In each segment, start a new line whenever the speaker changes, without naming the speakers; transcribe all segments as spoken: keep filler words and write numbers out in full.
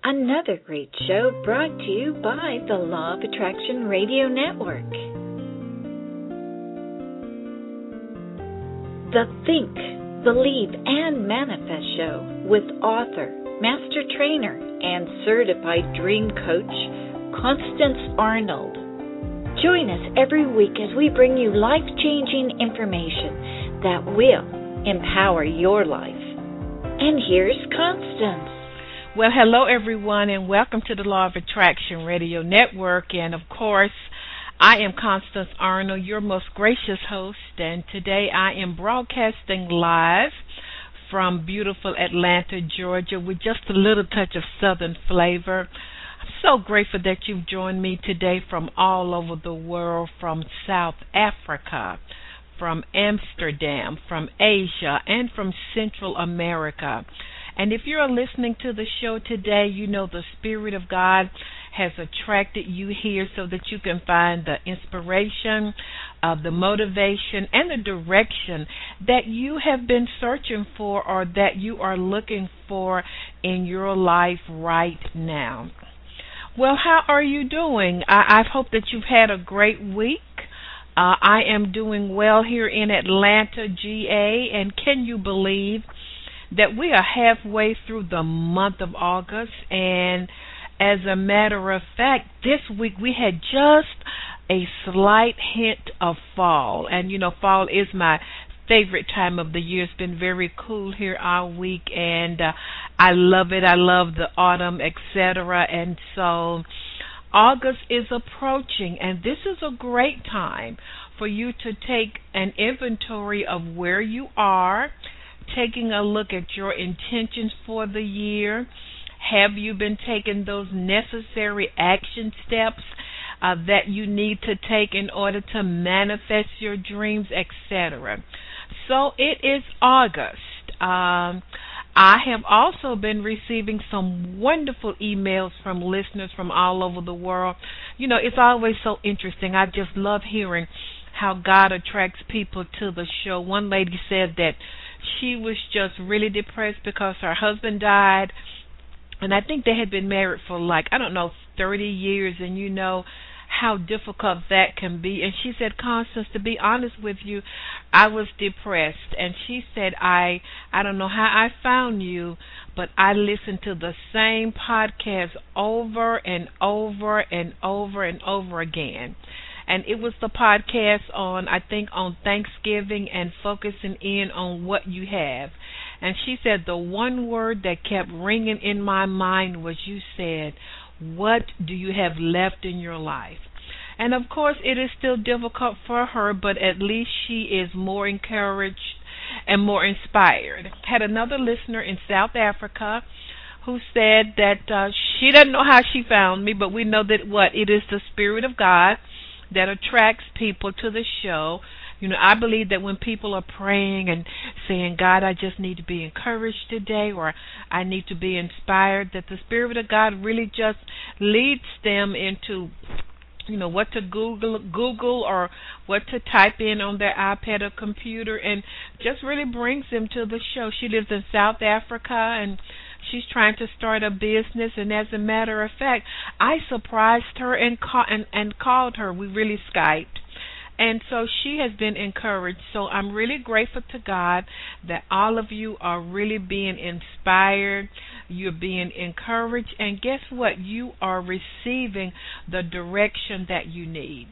Another great show brought to you by the Law of Attraction Radio Network. The Think, Believe, and Manifest Show with author, master trainer, and certified dream coach, Constance Arnold. Join us every week as we bring you life-changing information that will empower your life. And here's Constance.
Well, hello, everyone, and welcome to the Law of Attraction Radio Network. And, of course, I am Constance Arnold, your most gracious host, and today I am broadcasting live from beautiful Atlanta, Georgia, with just a little touch of Southern flavor. I'm so grateful that you've joined me today from all over the world, from South Africa, from Amsterdam, from Asia, and from Central America. And if you're listening to the show today, you know the Spirit of God has attracted you here so that you can find the inspiration, uh, the motivation, and the direction that you have been searching for or that you are looking for in your life right now. Well, how are you doing? I, I hope that you've had a great week. Uh, I am doing well here in Atlanta, G A, and can you believe that we are halfway through the month of August, and as a matter of fact, this week we had just a slight hint of fall, and you know, fall is my favorite time of the year. It's been very cool here all week, and uh, I love it. I love the autumn, et cetera, and so August is approaching, and this is a great time for you to take an inventory of where you are, taking a look at your intentions for the year. Have you been taking those necessary action steps uh, that you need to take in order to manifest your dreams, et cetera? So it is August. Um, I have also been receiving some wonderful emails from listeners from all over the world. You know, it's always so interesting. I just love hearing how God attracts people to the show. One lady said that she was just really depressed because her husband died, and I think they had been married for like, I don't know, thirty years, and you know how difficult that can be. And she said, Constance, to be honest with you, I was depressed. And she said, I I don't know how I found you, but I listened to the same podcast over and over and over and over again. And it was the podcast on, I think, on Thanksgiving and focusing in on what you have. And she said the one word that kept ringing in my mind was, you said, what do you have left in your life? And, of course, it is still difficult for her, but at least she is more encouraged and more inspired. Had another listener in South Africa who said that uh, she doesn't know how she found me, but we know that what? It is the Spirit of God that attracts people to the show. You know, I believe that when people are praying and saying, God, I just need to be encouraged today, or I need to be inspired, that the Spirit of God really just leads them into, you know, what to Google, Google or what to type in on their iPad or computer, and just really brings them to the show. She lives in South Africa, and she's trying to start a business, and as a matter of fact, I surprised her and, call, and, and called her. We really Skyped. And so she has been encouraged. So I'm really grateful to God that all of you are really being inspired. You're being encouraged. And guess what? You are receiving the direction that you need.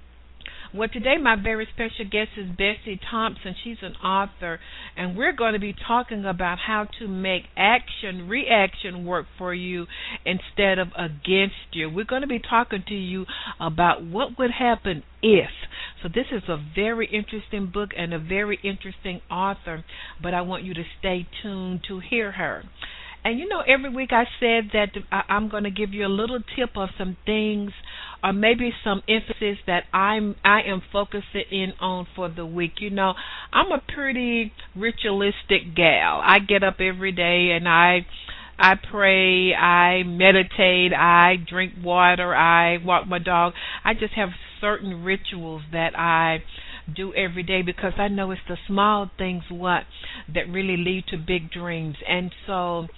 Well, today my very special guest is Bessie Thompson. She's an author, and we're going to be talking about how to make action, reaction work for you instead of against you. We're going to be talking to you about what would happen if. So this is a very interesting book and a very interesting author, but I want you to stay tuned to hear her. And you know, every week I said that I'm going to give you a little tip of some things, or maybe some emphasis that I'm I am focusing in on for the week. You know, I'm a pretty ritualistic gal. I get up every day and I I pray, I meditate, I drink water, I walk my dog. I just have certain rituals that I do every day because I know it's the small things what that really lead to big dreams. And so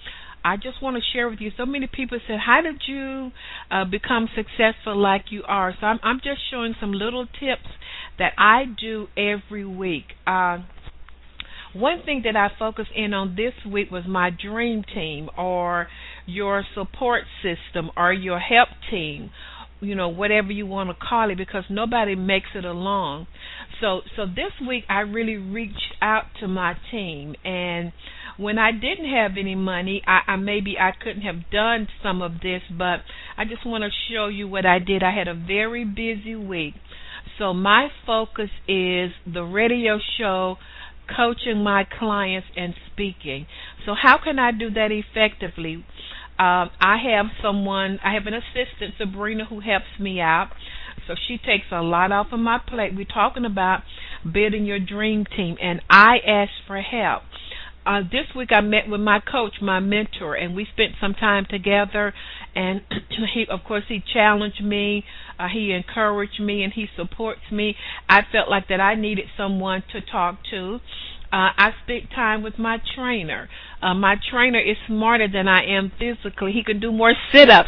I just want to share with you. So many people said, how did you uh, become successful like you are? So I'm, I'm just showing some little tips that I do every week. Uh, one thing that I focused in on this week was my dream team, or your support system, or your help team, you know, whatever you want to call it, because nobody makes it alone. So so this week I really reached out to my team, and when I didn't have any money, I, I maybe I couldn't have done some of this, but I just want to show you what I did. I had a very busy week. So my focus is the radio show, coaching my clients, and speaking. So how can I do that effectively? Um, I have someone, I have an assistant, Sabrina, who helps me out. So she takes a lot off of my plate. We're talking about building your dream team, and I asked for help. Uh, this week I met with my coach, my mentor, and we spent some time together. And he, of course, he challenged me, uh, he encouraged me, and he supports me. I felt like that I needed someone to talk to. Uh, I spent time with my trainer. Uh, my trainer is smarter than I am physically. He can do more sit-ups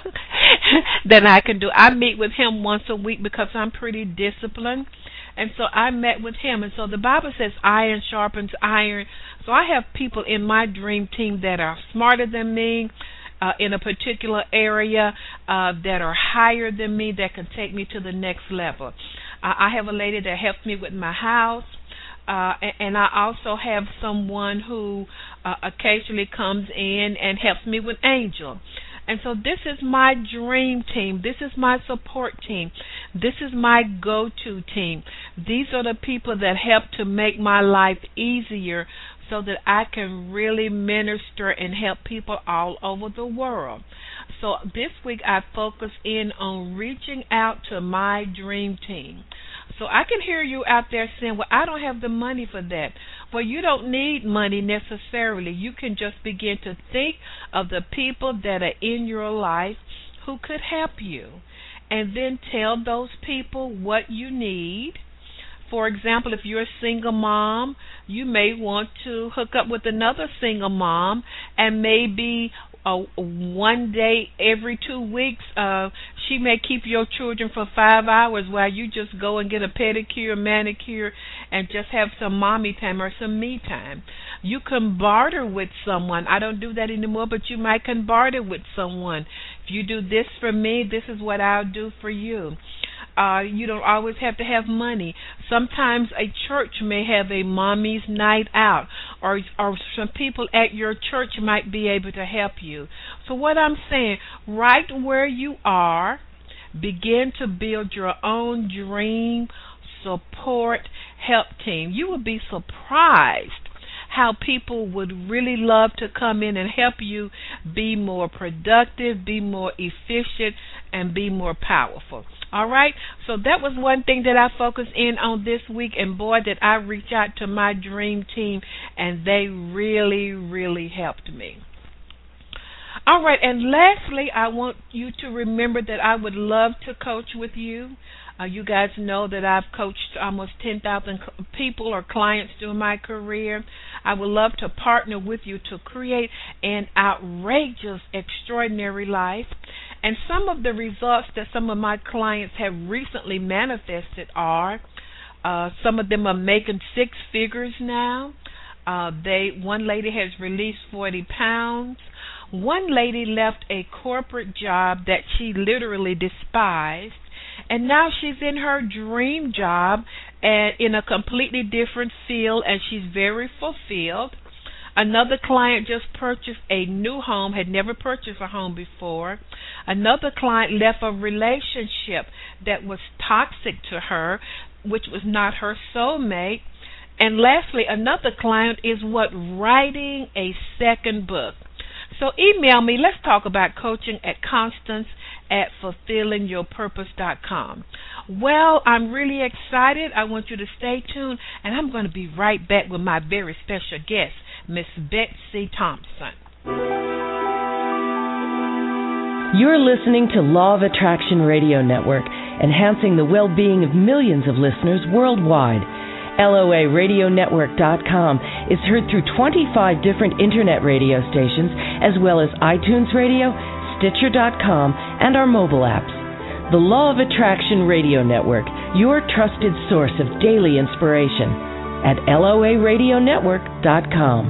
than I can do. I meet with him once a week because I'm pretty disciplined. And so I met with him. And so the Bible says iron sharpens iron. So I have people in my dream team that are smarter than me uh, in a particular area, uh, that are higher than me, that can take me to the next level. Uh, I have a lady that helps me with my house. Uh, and, and I also have someone who uh, occasionally comes in and helps me with Angel. And so this is my dream team. This is my support team. This is my go-to team. These are the people that help to make my life easier so that I can really minister and help people all over the world. So this week I focus in on reaching out to my dream team. So I can hear you out there saying, well, I don't have the money for that. Well, you don't need money necessarily. You can just begin to think of the people that are in your life who could help you, and then tell those people what you need. For example, if you're a single mom, you may want to hook up with another single mom, and maybe uh, one day every two weeks, uh, she may keep your children for five hours while you just go and get a pedicure, manicure, and just have some mommy time or some me time. You can barter with someone. I don't do that anymore, but you might can barter with someone. If you do this for me, this is what I'll do for you. Uh, you don't always have to have money. Sometimes a church may have a mommy's night out, or or some people at your church might be able to help you. So what I'm saying, right where you are, begin to build your own dream support help team. You will be surprised how people would really love to come in and help you be more productive, be more efficient, and be more powerful. All right? So that was one thing that I focused in on this week, and boy, did I reach out to my dream team, and they really, really helped me. All right, and lastly, I want you to remember that I would love to coach with you. Uh, you guys know that I've coached almost ten thousand people or clients during my career. I would love to partner with you to create an outrageous, extraordinary life. And some of the results that some of my clients have recently manifested are, uh, some of them are making six figures now. Uh, they one lady has released forty pounds. One lady left a corporate job that she literally despised, and now she's in her dream job and in a completely different field, and she's very fulfilled. Another client just purchased a new home, had never purchased a home before. Another client left a relationship that was toxic to her, which was not her soulmate. And lastly, another client is what writing a second book. So email me. Let's talk about coaching at Constance at fulfilling your purpose dot com. Well, I'm really excited. I want you to stay tuned, and I'm going to be right back with my very special guest, Miss Betsy Thompson.
You're listening to Law of Attraction Radio Network, enhancing the well-being of millions of listeners worldwide. L O A radio network dot com is heard through twenty-five different internet radio stations, as well as iTunes Radio, Stitcher dot com, and our mobile apps. The Law of Attraction Radio Network, your trusted source of daily inspiration, at L O A radio network dot com.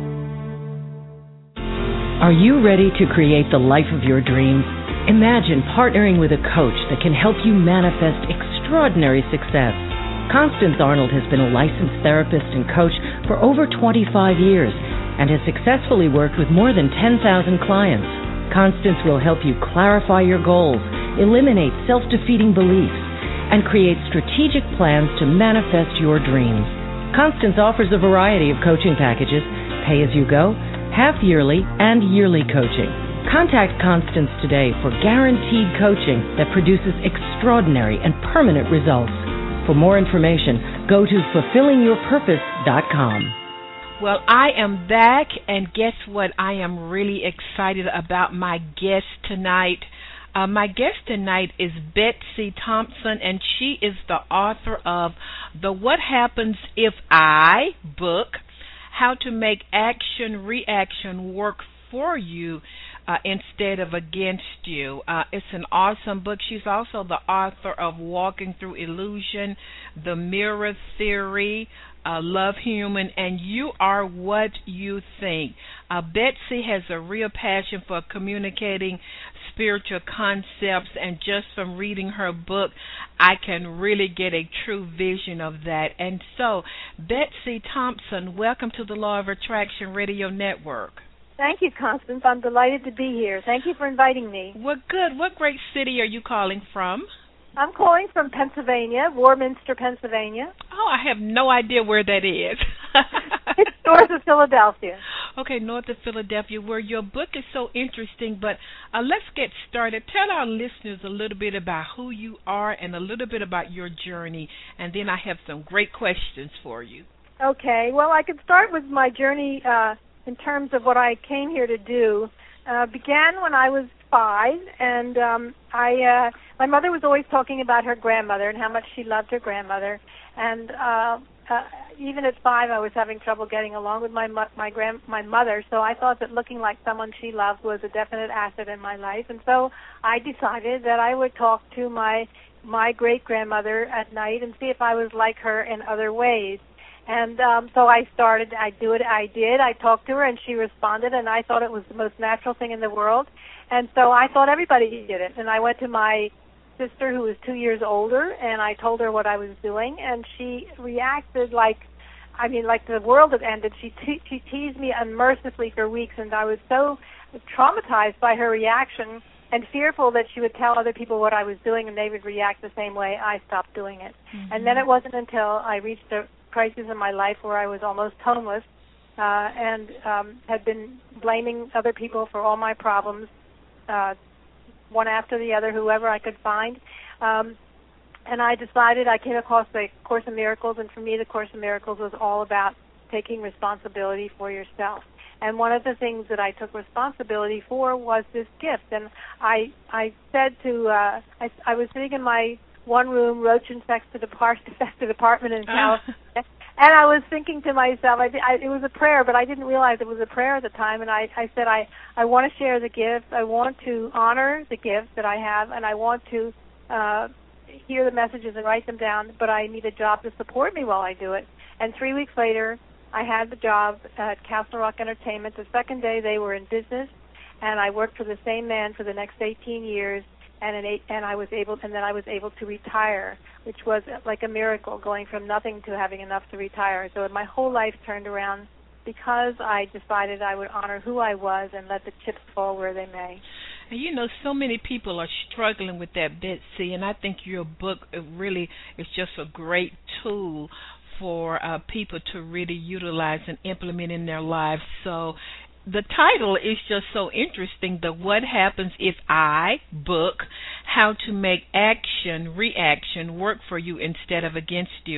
Are you ready to create the life of your dreams? Imagine partnering with a coach that can help you manifest extraordinary success. Constance Arnold has been a licensed therapist and coach for over twenty-five years and has successfully worked with more than ten thousand clients. Constance will help you clarify your goals, eliminate self-defeating beliefs, and create strategic plans to manifest your dreams. Constance offers a variety of coaching packages, pay-as-you-go, half-yearly, and yearly coaching. Contact Constance today for guaranteed coaching that produces extraordinary and permanent results. For more information, go to fulfilling your purpose dot com.
Well, I am back, and guess what? I am really excited about my guest tonight. Uh, my guest tonight is Betsy Thompson, and she is the author of The What Happens If I book, How to Make Action Reaction Work for You Uh, instead of against you. Uh, it's an awesome book. She's also the author of Walking Through Illusion, The Mirror Theory, uh, Love Human, and You Are What You Think. Uh, Betsy has a real passion for communicating spiritual concepts, and just from reading her book, I can really get a true vision of that. And so, Betsy Thompson, welcome to the Law of Attraction Radio Network.
Thank you, Constance. I'm delighted to be here. Thank you for inviting me.
Well, good. What great city are you calling from?
I'm calling from Pennsylvania, Warminster, Pennsylvania.
Oh, I have no idea where that is.
It's north of Philadelphia.
Okay, north of Philadelphia, where your book is so interesting. But uh, let's get started. Tell our listeners a little bit about who you are and a little bit about your journey, and then I have some great questions for you.
Okay. Well, I could start with my journey uh, in terms of what I came here to do. Uh, began when I was five, and um, I uh, my mother was always talking about her grandmother and how much she loved her grandmother. And uh, uh, even at five, I was having trouble getting along with my mo- my grand my mother. So I thought that looking like someone she loved was a definite asset in my life. And so I decided that I would talk to my my great grandmother at night and see if I was like her in other ways. And um, so I started, I do it, I did, I talked to her, and she responded, and I thought it was the most natural thing in the world. And so I thought everybody did it. And I went to my sister, who was two years older, and I told her what I was doing, and she reacted like, I mean, like the world had ended. She, te- she teased me unmercifully for weeks, and I was so traumatized by her reaction and fearful that she would tell other people what I was doing and they would react the same way. I stopped doing it. Mm-hmm. And then it wasn't until I reached a crisis in my life where I was almost homeless uh, and um, had been blaming other people for all my problems, uh, one after the other, whoever I could find. Um, and I decided, I came across the Course in Miracles, and for me the Course in Miracles was all about taking responsibility for yourself. And one of the things that I took responsibility for was this gift. And I I said to, uh, I, I was sitting in my one-room, roach-infested infested apartment in California, uh. and I was thinking to myself, I, I, it was a prayer, but I didn't realize it was a prayer at the time, and I, I said, I, I want to share the gift, I want to honor the gift that I have, and I want to uh, hear the messages and write them down, but I need a job to support me while I do it. And three weeks later, I had the job at Castle Rock Entertainment. The second day, they were in business, and I worked for the same man for the next eighteen years. And an eight, and I was able, and then I was able to retire, which was like a miracle, going from nothing to having enough to retire. So my whole life turned around because I decided I would honor who I was and let the chips fall where they may.
And you know, so many people are struggling with that, Betsy, and I think your book really is just a great tool for uh, people to really utilize and implement in their lives. So the title is just so interesting, the What Happens If I book, How to Make Action Reaction Work for You Instead of Against You.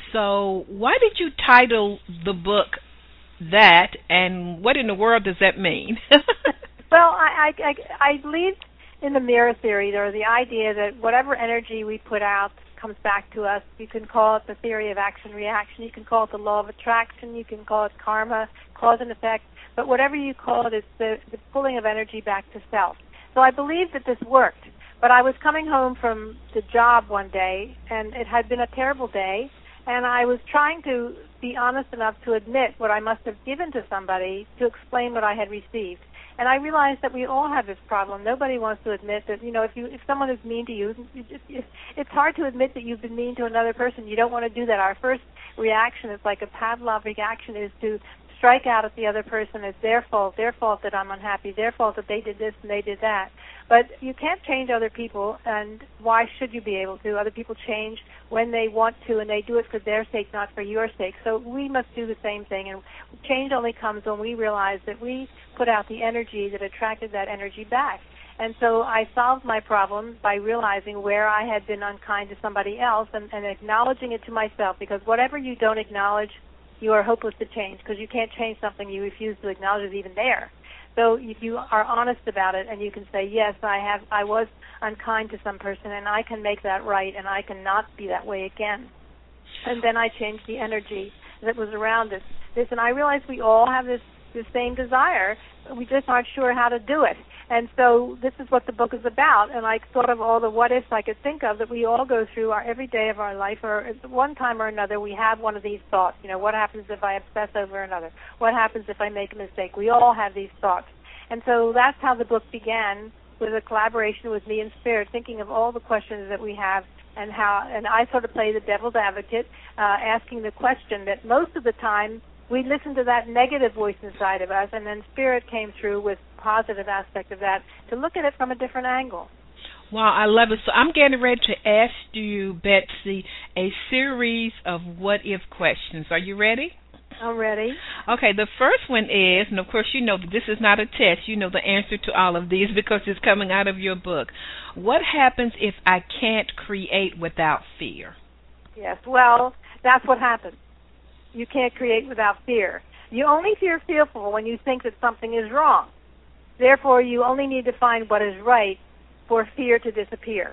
So why did you title the book that, and what in the world does that mean?
Well, I, I, I believe in the mirror theory, or the idea that whatever energy we put out comes back to us. You can call it the theory of action-reaction. You can call it the law of attraction. You can call it karma, cause and effect. But whatever you call it, it's the, the pulling of energy back to self. So I believe that this worked. But I was coming home from the job one day, and it had been a terrible day, and I was trying to be honest enough to admit what I must have given to somebody to explain what I had received. And I realized that we all have this problem. Nobody wants to admit that, you know, if you if someone is mean to you, it's hard to admit that you've been mean to another person. You don't want to do that. Our first reaction is like a Pavlov reaction, is to strike out at the other person. It's their fault, their fault that I'm unhappy, their fault that they did this and they did that. But you can't change other people, and why should you be able to? Other people change when they want to, and they do it for their sake, not for your sake. So we must do the same thing, and change only comes when we realize that we put out the energy that attracted that energy back. And so I solved my problem by realizing where I had been unkind to somebody else and, and acknowledging it to myself, because whatever you don't acknowledge, you are hopeless to change, because you can't change something you refuse to acknowledge is even there. So if you are honest about it and you can say, yes, I have, I was unkind to some person, and I can make that right, and I cannot be that way again. And then I changed the energy that was around this. this and I realized we all have this, this same desire. We just aren't sure how to do it. And so this is what the book is about, and I thought of all the what-ifs I could think of that we all go through our every day of our life, or at one time or another we have one of these thoughts. You know, what happens if I obsess over another? What happens if I make a mistake? We all have these thoughts. And so that's how the book began, with a collaboration with me and Spirit, thinking of all the questions that we have, and how, and I sort of play the devil's advocate, uh, asking the question that most of the time we listen to that negative voice inside of us, and then Spirit came through with positive aspect of that to look at it from a different angle.
Wow, I love it. So I'm getting ready to ask you, Betsy, a series of what-if questions. Are you ready?
I'm ready.
Okay, the first one is, and of course you know that this is not a test, you know the answer to all of these because it's coming out of your book. What happens if I can't create without fear?
Yes, well, that's what happens. You can't create without fear. You only feel fearful when you think that something is wrong. Therefore, you only need to find what is right for fear to disappear.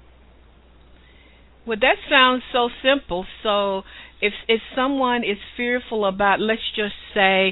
Well, that sounds so simple. So if if someone is fearful about, let's just say,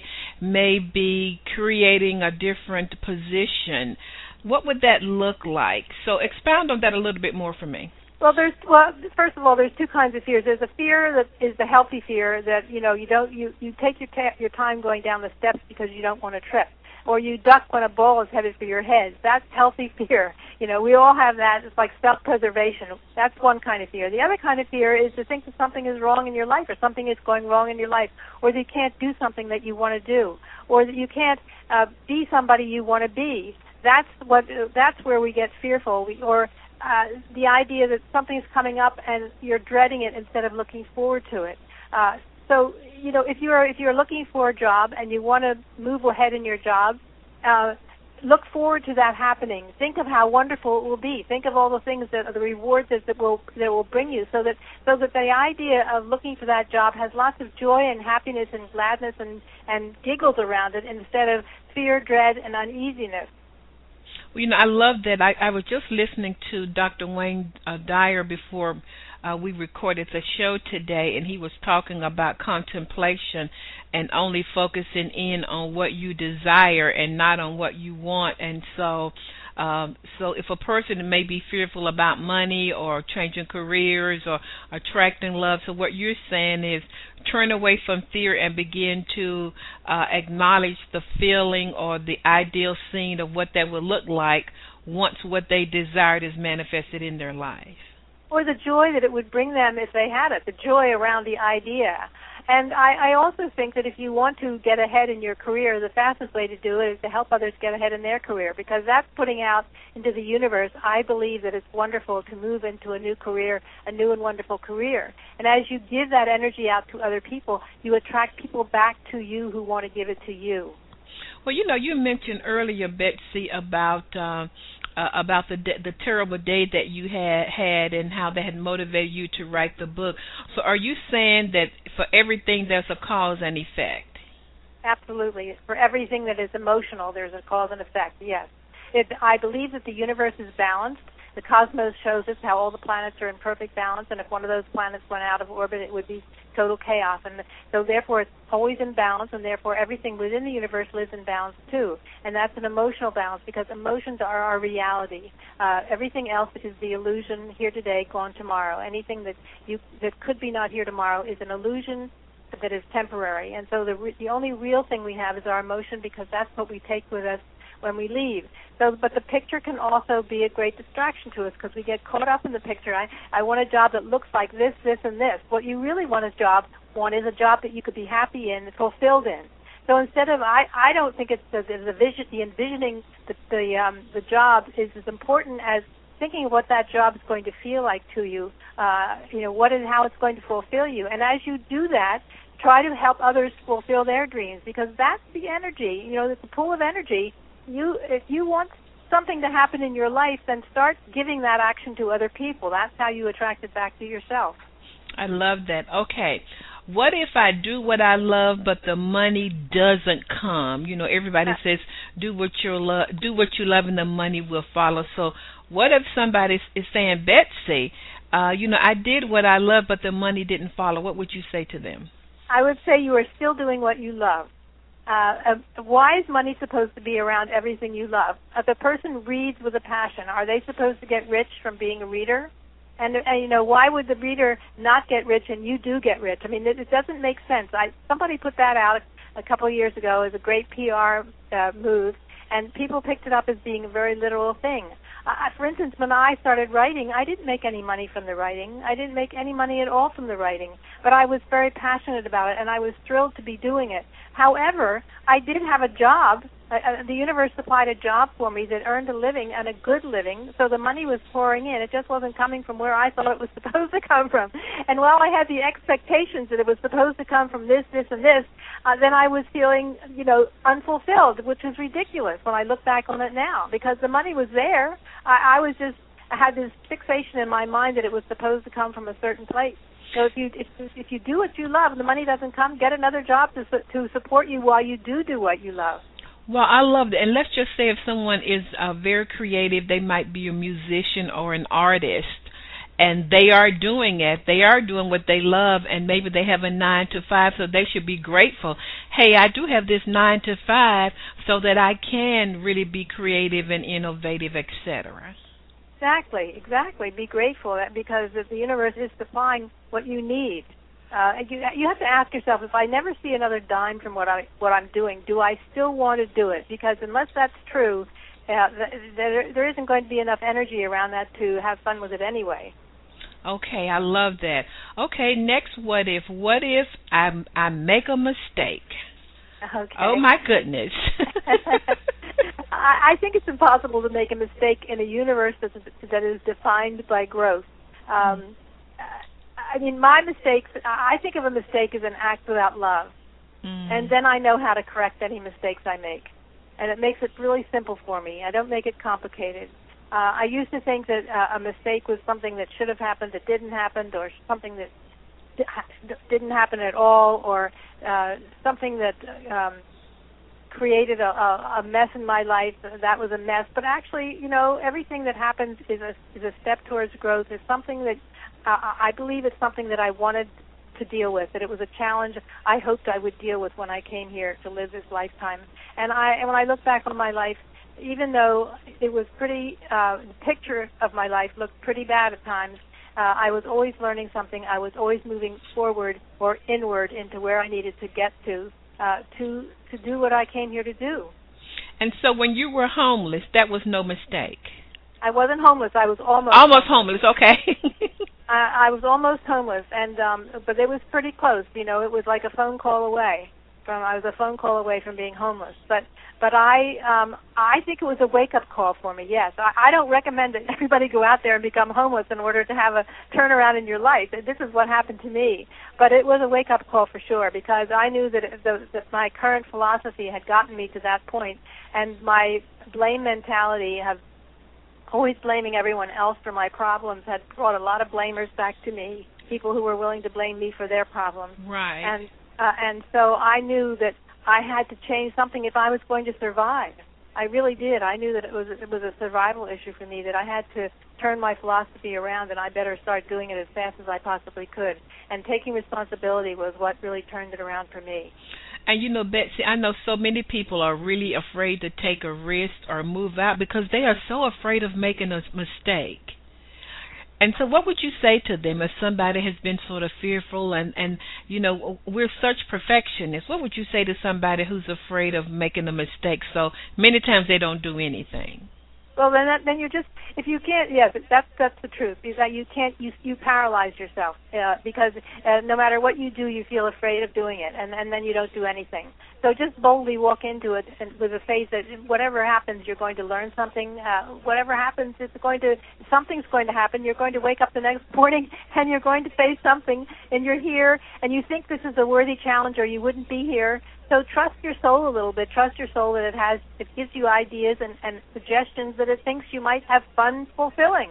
maybe creating a different position, what would that look like? So expound on that a little bit more for me.
Well, there's well, first of all, there's two kinds of fears. There's a fear that is the healthy fear that you know you don't you, you take your ta- your time going down the steps because you don't want to trip, or you duck when a ball is headed for your head. That's healthy fear. You know, we all have that. It's like self-preservation. That's one kind of fear. The other kind of fear is to think that something is wrong in your life, or something is going wrong in your life, or that you can't do something that you want to do, or that you can't uh, be somebody you want to be. That's what. Uh, that's where we get fearful. We, or uh, the idea that something's coming up and you're dreading it instead of looking forward to it. Uh, so, you know, if you're if you're looking for a job and you want to move ahead in your job, uh, look forward to that happening. Think of how wonderful it will be. Think of all the things that the rewards that, that will that will bring you, so that so that the idea of looking for that job has lots of joy and happiness and gladness and, and giggles around it, instead of fear, dread, and uneasiness.
Well, you know, I love that. I, I was just listening to Doctor Wayne uh, Dyer before uh, we recorded the show today, and he was talking about contemplation and only focusing in on what you desire and not on what you want. And so um, so if a person may be fearful about money or changing careers or attracting love, so what you're saying is turn away from fear and begin to uh, acknowledge the feeling or the ideal scene of what that would look like once what they desired is manifested in their life.
Or the joy that it would bring them if they had it, the joy around the idea. And I, I also think that if you want to get ahead in your career, the fastest way to do it is to help others get ahead in their career, because that's putting out into the universe. I believe that it's wonderful to move into a new career, a new and wonderful career. And as you give that energy out to other people, you attract people back to you who want to give it to you.
Well, you know, you mentioned earlier, Betsy, about uh, uh, about the the terrible day that you had had and how that had motivated you to write the book. So, are you saying that for everything there's a cause and effect?
Absolutely. For everything that is emotional, there's a cause and effect. Yes. It, I believe that the universe is balanced, the cosmos shows us how all the planets are in perfect balance, and if one of those planets went out of orbit, it would be total chaos. And so therefore it's always in balance, and therefore everything within the universe lives in balance too. And that's an emotional balance, because emotions are our reality. Uh, everything else is the illusion, here today, gone tomorrow. Anything that you that could be not here tomorrow is an illusion that is temporary. And so the re- the only real thing we have is our emotion, because that's what we take with us when we leave. So, but the picture can also be a great distraction to us, because we get caught up in the picture. I, I want a job that looks like this, this, and this. What you really want is job one is a job that you could be happy in, fulfilled in. So instead of, I, I don't think it's the, the vision, the envisioning the the, um, the job is as important as thinking of what that job is going to feel like to you. Uh, you know, what is how it's going to fulfill you. And as you do that, try to help others fulfill their dreams, because that's the energy. You know, it's a pool of energy. You, if you want something to happen in your life, then start giving that action to other people. That's how you attract it back to yourself.
I love that. Okay. What if I do what I love, but the money doesn't come? You know, everybody says do what you love, do what you love, and the money will follow. So, what if somebody is saying, Betsy, uh, you know, I did what I love, but the money didn't follow? What would you say to them?
I would say you are still doing what you love. Uh, uh, why is money supposed to be around everything you love? If a person reads with a passion, are they supposed to get rich from being a reader? And, and you know, why would the reader not get rich and you do get rich? I mean, it, it doesn't make sense. I somebody put that out a couple of years ago as a great P R uh, move, and people picked it up as being a very literal thing. Uh, for instance, when I started writing, I didn't make any money from the writing. I didn't make any money at all from the writing, but I was very passionate about it, and I was thrilled to be doing it. However, I did have a job. Uh, the universe supplied a job for me that earned a living, and a good living, so the money was pouring in. It just wasn't coming from where I thought it was supposed to come from. And while I had the expectations that it was supposed to come from this, this, and this, uh, then I was feeling, you know, unfulfilled, which is ridiculous when I look back on it now, because the money was there. I, I was just, I had this fixation in my mind that it was supposed to come from a certain place. So if you if, if you do what you love and the money doesn't come, get another job to to support you while you do do what you love.
Well, I love that. And let's just say if someone is uh, very creative, they might be a musician or an artist, and they are doing it. They are doing what they love, and maybe they have a nine to five, so they should be grateful. Hey, I do have this nine to five so that I can really be creative and innovative, et cetera.
Exactly, exactly. Be grateful that because the universe is supplying what you need. Uh, you, you have to ask yourself, if I never see another dime from what I what I'm doing, do I still want to do it? Because unless that's true, uh, th- there there isn't going to be enough energy around that to have fun with it anyway.
Okay, I love that. Okay, next, what if? What if I I make a mistake?
Okay.
Oh my goodness.
I, I think it's impossible to make a mistake in a universe that that is defined by growth. Um, mm. I mean, my mistakes, I think of a mistake as an act without love. Mm. And then I know how to correct any mistakes I make. And it makes it really simple for me. I don't make it complicated. Uh, I used to think that uh, a mistake was something that should have happened that didn't happen, or something that d- didn't happen at all, or uh, something that um, created a, a mess in my life. That was a mess. But actually, you know, everything that happens is a, is a step towards growth. It's something that I believe it's something that I wanted to deal with, that it was a challenge I hoped I would deal with when I came here to live this lifetime. And I, and when I look back on my life, even though it was pretty, uh, the picture of my life looked pretty bad at times, uh, I was always learning something. I was always moving forward or inward into where I needed to get to, uh, to to do what I came here to do.
And so when you were homeless, that was no mistake?
I wasn't homeless. I was almost
almost homeless. homeless okay.
I, I was almost homeless, and um, but it was pretty close. You know, it was like a phone call away from. I was a phone call away from being homeless. But but I um, I think it was a wake up call for me. Yes, I, I don't recommend that everybody go out there and become homeless in order to have a turnaround in your life. This is what happened to me. But it was a wake up call for sure, because I knew that it, the, that my current philosophy had gotten me to that point, and my blame mentality have. Always blaming everyone else for my problems had brought a lot of blamers back to me, people who were willing to blame me for their problems.
Right.
And uh, and so I knew that I had to change something if I was going to survive. I really did. I knew that it was it was a survival issue for me, that I had to turn my philosophy around, and I better start doing it as fast as I possibly could. And taking responsibility was what really turned it around for me.
And you know, Betsy, I know so many people are really afraid to take a risk or move out because they are so afraid of making a mistake. And so what would you say to them if somebody has been sort of fearful and, and, you know, we're such perfectionists? What would you say to somebody who's afraid of making a mistake so many times they don't do anything?
Well, then, that, then you're just, if you can't, yes, that's that's the truth. Is that you can't, you you paralyze yourself uh, because uh, no matter what you do, you feel afraid of doing it, and, and then you don't do anything. So just boldly walk into it and with a faith that whatever happens, you're going to learn something. Uh, whatever happens, it's going to, something's going to happen. You're going to wake up the next morning and you're going to face something, and you're here, and you think this is a worthy challenge, or you wouldn't be here. So trust your soul a little bit. Trust your soul that it has, it gives you ideas and, and suggestions that it thinks you might have fun fulfilling.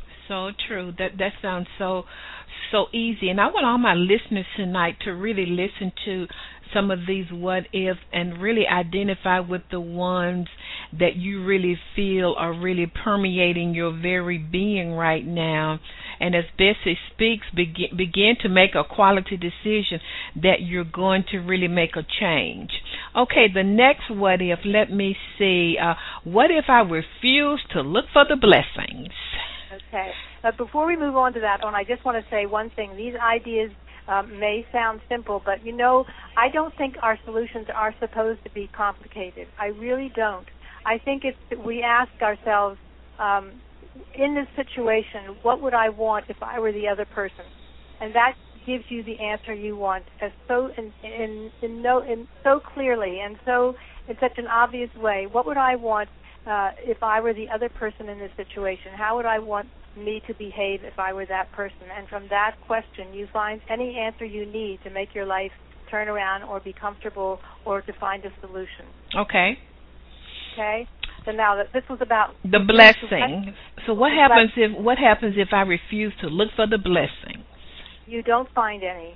So true. That that sounds so so easy. And I want all my listeners tonight to really listen to some of these what if and really identify with the ones that you really feel are really permeating your very being right now. And as Betsy speaks, begin, begin to make a quality decision that you're going to really make a change. Okay, the next what if, let me see. Uh, what if I refuse to look for the blessings?
Okay. But before we move on to that one, I just want to say one thing. These ideas um, may sound simple, but, you know, I don't think our solutions are supposed to be complicated. I really don't. I think it's that we ask ourselves, um, in this situation, what would I want if I were the other person? And that gives you the answer you want, as so in, in, in, no, in so clearly and so in such an obvious way. What would I want uh, if I were the other person in this situation? How would I want me to behave if I were that person? And from that question, you find any answer you need to make your life turn around or be comfortable or to find a solution.
Okay.
Okay. So now that this was about
the blessing. So what happens if what happens if I refuse to look for the blessing?
You don't find any.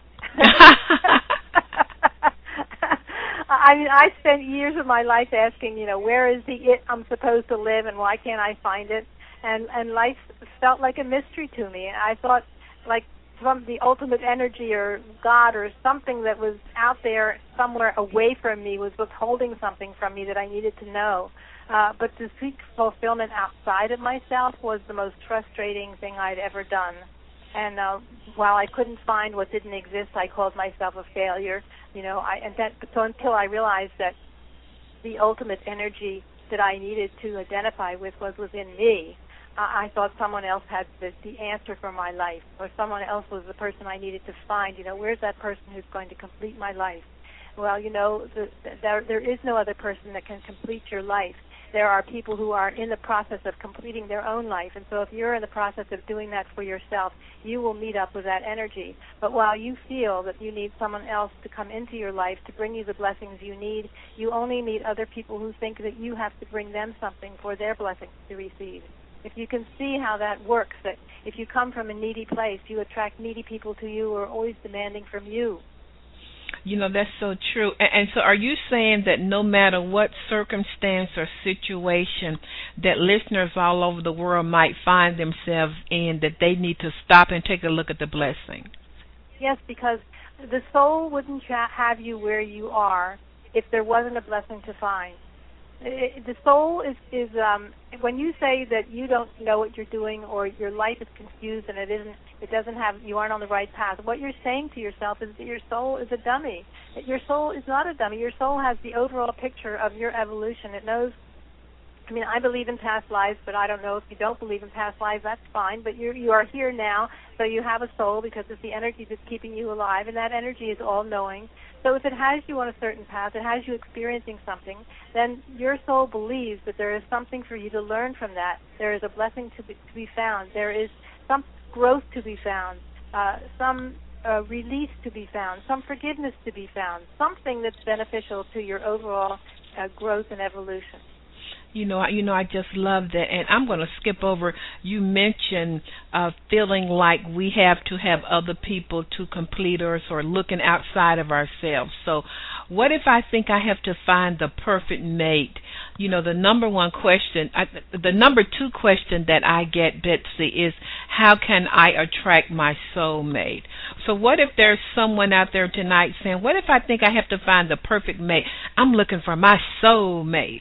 I mean, I spent years of my life asking, you know, where is the it I'm supposed to live, and why can't I find it? And and life felt like a mystery to me. I thought, like, from the ultimate energy or God or something that was out there somewhere away from me was withholding something from me that I needed to know. Uh, but to seek fulfillment outside of myself was the most frustrating thing I'd ever done. And uh, while I couldn't find what didn't exist, I called myself a failure. You know, I and that so until I realized that the ultimate energy that I needed to identify with was within me, uh, I thought someone else had the, the answer for my life, or someone else was the person I needed to find. You know, where's that person who's going to complete my life? Well, you know, the, there there is no other person that can complete your life. There are people who are in the process of completing their own life, and so if you're in the process of doing that for yourself, you will meet up with that energy. But while you feel that you need someone else to come into your life to bring you the blessings you need, you only meet other people who think that you have to bring them something for their blessings to receive. If you can see how that works, that if you come from a needy place, you attract needy people to you who are always demanding from you.
You know, that's so true. And, and so are you saying that no matter what circumstance or situation that listeners all over the world might find themselves in, that they need to stop and take a look at the blessing?
Yes, because the soul wouldn't have you where you are if there wasn't a blessing to find. It, the soul is, is um, when you say that you don't know what you're doing or your life is confused and it isn't, it doesn't have, you aren't on the right path. What you're saying to yourself is that your soul is a dummy. That your soul is not a dummy. Your soul has the overall picture of your evolution. It knows. I mean, I believe in past lives, but I don't know if you don't believe in past lives. That's fine. But you you are here now, so you have a soul because it's the energy that's keeping you alive, and that energy is all-knowing. So if it has you on a certain path, it has you experiencing something, then your soul believes that there is something for you to learn from that. There is a blessing to be, to be found. There is some growth to be found, uh, some uh, release to be found, some forgiveness to be found, something that's beneficial to your overall uh, growth and evolution.
You know, you know, I just love that, and I'm going to skip over. You mentioned uh, feeling like we have to have other people to complete us or looking outside of ourselves. So What if I think I have to find the perfect mate? You know, the number one question, I, the number two question that I get, Betsy, is how can I attract my soulmate? So what if there's someone out there tonight saying, what if I think I have to find the perfect mate? I'm looking for my soulmate.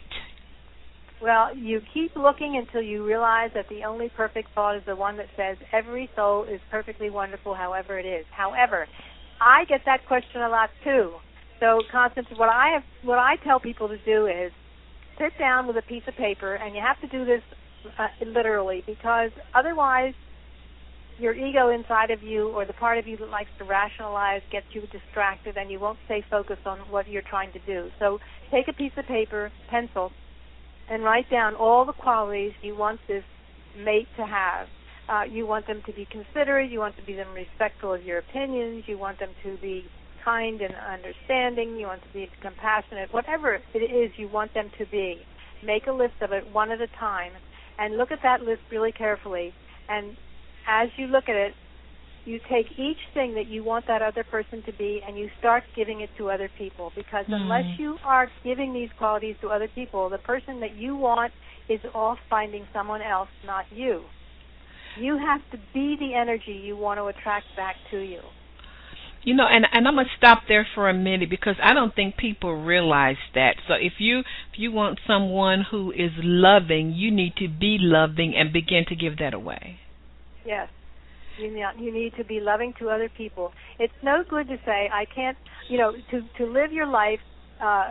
Well, you keep looking until you realize that the only perfect thought is the one that says every soul is perfectly wonderful however it is. However, I get that question a lot too. So, Constance, what I have, what I tell people to do is sit down with a piece of paper, and you have to do this uh, literally, because otherwise your ego inside of you, or the part of you that likes to rationalize, gets you distracted, and you won't stay focused on what you're trying to do. So take a piece of paper, pencil, and write down all the qualities you want this mate to have. Uh, you want them to be considerate. You want to be them respectful of your opinions. You want them to be kind and understanding. You want to be compassionate. Whatever it is you want them to be, make a list of it one at a time, and look at that list really carefully. And as you look at it, you take each thing that you want that other person to be, and you start giving it to other people. Because mm. unless you are giving these qualities to other people, the person that you want is off finding someone else, not you. You have to be the energy you want to attract back to you.
You know, and and I'm gonna stop there for a minute, because I don't think people realize that. So if you if you want someone who is loving, you need to be loving and begin to give that away.
Yes. You need, you need to be loving to other people. It's no good to say, I can't, you know, to, to live your life uh,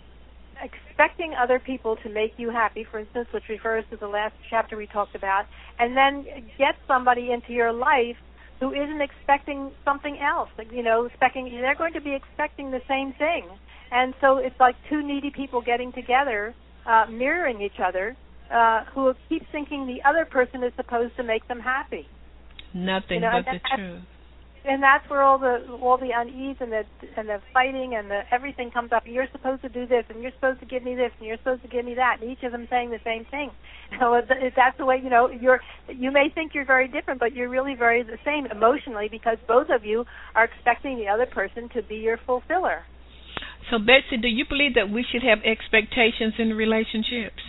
expecting other people to make you happy, for instance, which refers to the last chapter we talked about, and then get somebody into your life who isn't expecting something else. Like, you know, expecting, they're going to be expecting the same thing. And so it's like two needy people getting together, uh, mirroring each other, uh, who keep thinking the other person is supposed to make them happy.
Nothing you know, but the truth.
And that's where all the all the unease and the and the fighting and the everything comes up. You're supposed to do this, and you're supposed to give me this, and you're supposed to give me that, and each of them saying the same thing. So that's the way, you know, you're. You may think you're very different, but you're really very the same emotionally, because both of you are expecting the other person to be your fulfiller.
So, Betsy, do you believe that we should have expectations in relationships?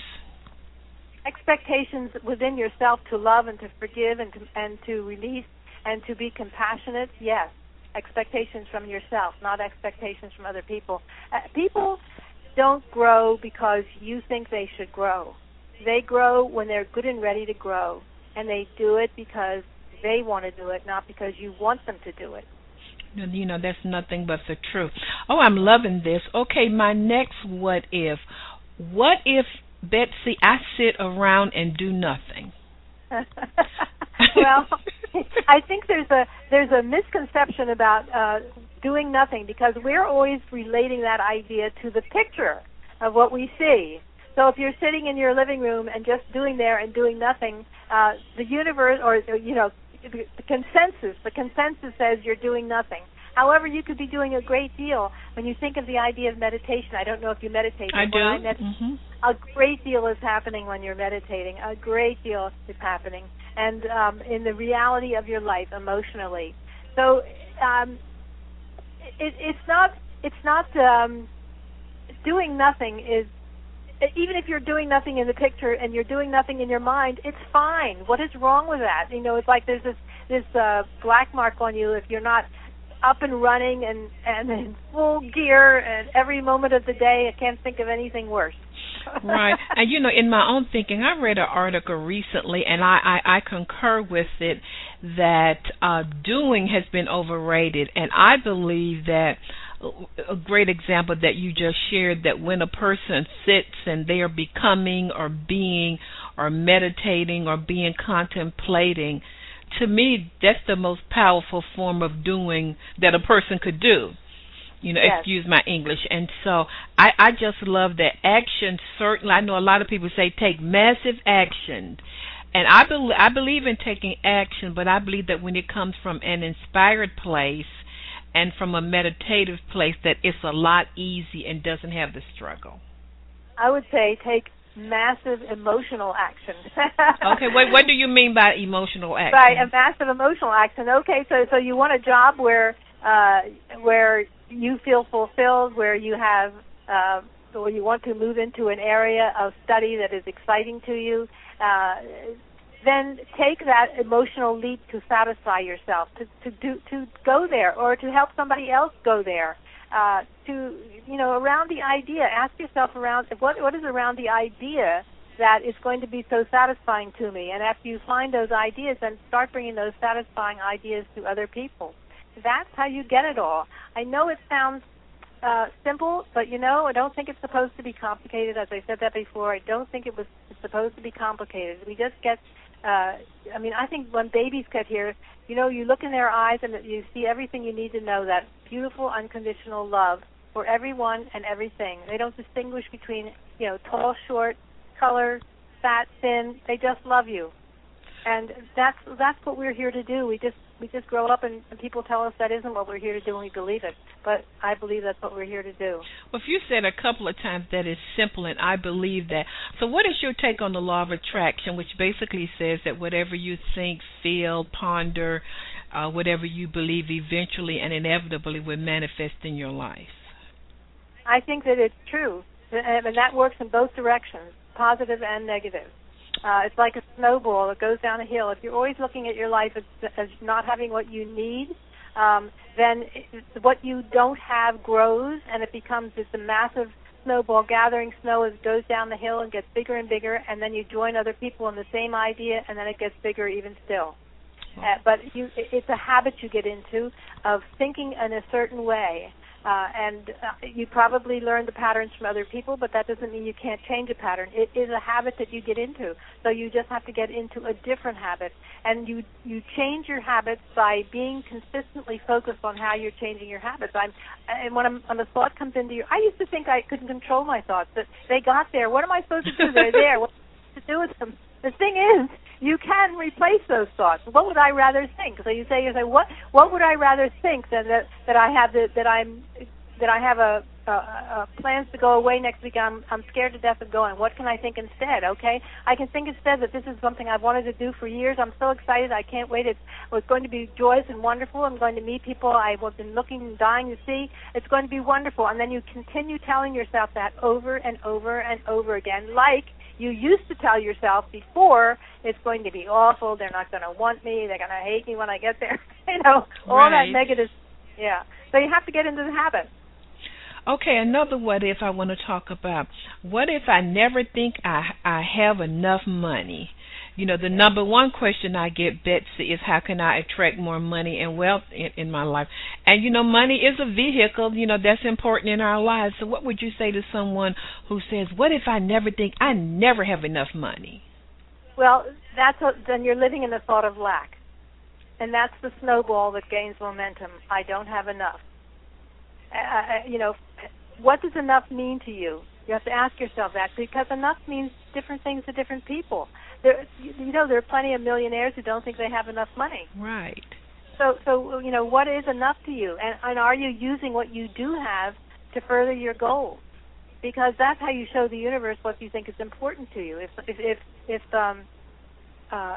Expectations within yourself to love and to forgive and to, and to release and to be compassionate, yes. Expectations from yourself, not expectations from other people. Uh, people don't grow because you think they should grow. They grow when they're good and ready to grow, and they do it because they want to do it, not because you want them to do it.
You know, that's nothing but the truth. Oh, I'm loving this. Okay, my next what if. What if, Betsy, I sit around and do nothing?
Well, I think there's a there's a misconception about uh, doing nothing, because we're always relating that idea to the picture of what we see. So if you're sitting in your living room and just doing there and doing nothing, uh, the universe, or you know, the consensus, the consensus says you're doing nothing. However, you could be doing a great deal. When you think of the idea of meditation, I don't know if you meditate.
I do.
I med-
mm-hmm.
A great deal is happening when you're meditating. A great deal is happening. And um, in the reality of your life, emotionally. So um, it, it's not, it's not um, doing nothing is, even if you're doing nothing in the picture and you're doing nothing in your mind, it's fine. What is wrong with that? You know, it's like there's this, this uh, black mark on you if you're not up and running and, and in full gear and every moment of the day. I can't think of anything worse.
Right. And, you know, in my own thinking, I read an article recently, and I, I, I concur with it, that uh, doing has been overrated. And I believe that a great example that you just shared, that when a person sits and they are becoming or being or meditating or being contemplating, to me, that's the most powerful form of doing that a person could do. You know,
yes.
Excuse my English. And so I, I just love that action. Certainly, I know a lot of people say take massive action. And I, be, I believe in taking action, but I believe that when it comes from an inspired place and from a meditative place, that it's a lot easy and doesn't have the struggle.
I would say take massive emotional action.
Okay, what, what do you mean by emotional action?
Right, a massive emotional action. Okay, so so you want a job where uh, where you feel fulfilled, where you have, uh, or you want to move into an area of study that is exciting to you, uh, then take that emotional leap to satisfy yourself, to, to do, to go there, or to help somebody else go there. Uh, to, you know, around the idea, ask yourself around what what is around the idea that is going to be so satisfying to me. And after you find those ideas, then start bringing those satisfying ideas to other people. That's how you get it all. I know it sounds uh, simple, but, you know, I don't think it's supposed to be complicated. As I said that before, I don't think it was supposed to be complicated. We just get, uh, I mean, I think when babies get here, you know, you look in their eyes and you see everything you need to know, that beautiful, unconditional love for everyone and everything. They don't distinguish between, you know, tall, short, color, fat, thin. They just love you. And that's that's what we're here to do. We just we just grow up and, and people tell us that isn't what we're here to do, and we believe it. But I believe that's what we're here to do.
Well, if you said a couple of times that is simple, and I believe that. So what is your take on the law of attraction, which basically says that whatever you think, feel, ponder, uh, whatever you believe, eventually and inevitably will manifest in your life?
I think that it's true, and that works in both directions, positive and negative. Uh, it's like a snowball that goes down a hill. If you're always looking at your life as, as not having what you need, um, then it, what you don't have grows, and it becomes this massive snowball gathering snow as it goes down the hill and gets bigger and bigger, and then you join other people in the same idea, and then it gets bigger even still. Uh, but you, it's a habit you get into of thinking in a certain way. Uh, and uh, you probably learn the patterns from other people, but that doesn't mean you can't change a pattern. It is a habit that you get into, so you just have to get into a different habit. And you you change your habits by being consistently focused on how you're changing your habits. I'm, and when, I'm, when a thought comes into you, I used to think I couldn't control my thoughts, that they got there. What am I supposed to do? They're there. What am I supposed to do with them? The thing is, you can replace those thoughts. What would I rather think? So you say, you say, what what would I rather think than that that I have the, that I'm that I have a, a, a plans to go away next week. I'm I'm scared to death of going. What can I think instead? Okay, I can think instead that this is something I've wanted to do for years. I'm so excited. I can't wait. It's, it's going to be joyous and wonderful. I'm going to meet people I've been looking and dying to see. It's going to be wonderful. And then you continue telling yourself that over and over and over again, like you used to tell yourself before. It's going to be awful. They're not going to want me. They're going to hate me when I get there. you know, all
right.
that negative. Yeah. So you have to get into the habit.
Okay, another what if I want to talk about. What if I never think I I have enough money? You know, the number one question I get, Betsy, is how can I attract more money and wealth in, in my life? And, you know, money is a vehicle, you know, that's important in our lives. So what would you say to someone who says, what if I never think I never have enough money?
Well, that's a, then you're living in the thought of lack. And that's the snowball that gains momentum. I don't have enough. Uh, you know, what does enough mean to you? You have to ask yourself that, because enough means different things to different people. There, you know, there are plenty of millionaires who don't think they have enough money.
Right.
So, so you know, what is enough to you, and, and are you using what you do have to further your goals? Because that's how you show the universe what you think is important to you. If, if, if, if um, uh,